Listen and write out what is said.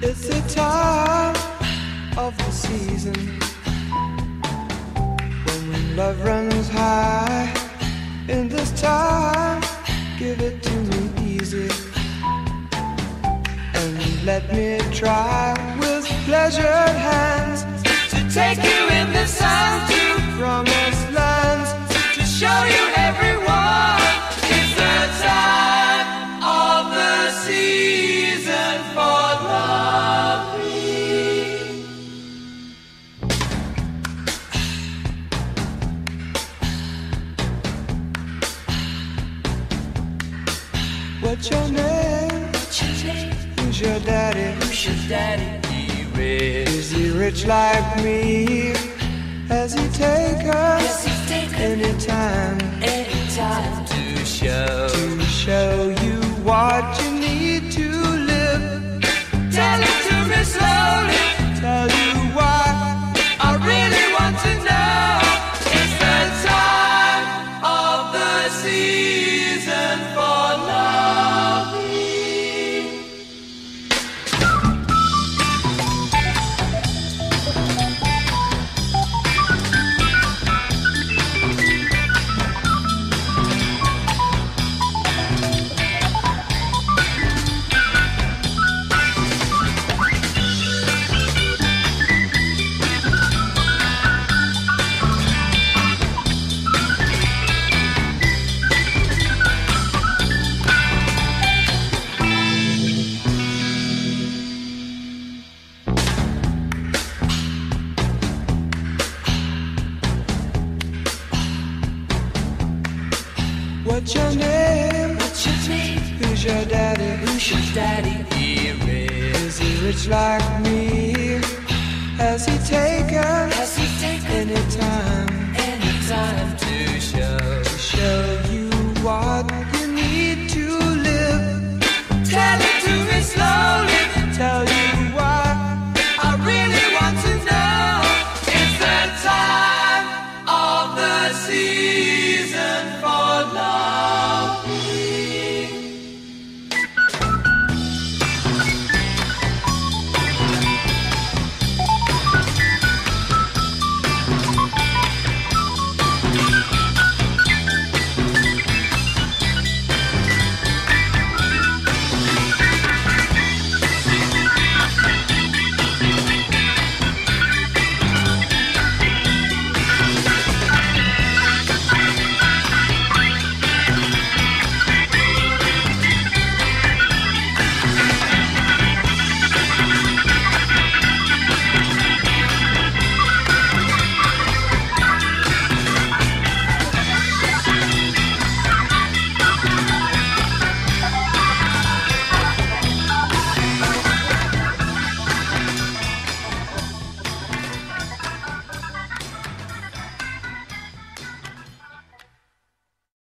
It's the time of the season when love runs high. In this time, give it to me easy and let me try with pleasured hands to take you in the sun to promised lands, to show you everyone. It's the time of the season for loving. What's your name? Who's your daddy? Is he rich like me? Has he take us anytime to show you what you need to live? Tell it to me slowly. Tell you what I really want to know. It's the time of the season for loving. What's your name? Who's your daddy? Is he rich like me? Has he taken anytime to show you what you need to live? Tell it to me slowly. Tell you what I really want to know. It's the time of the season.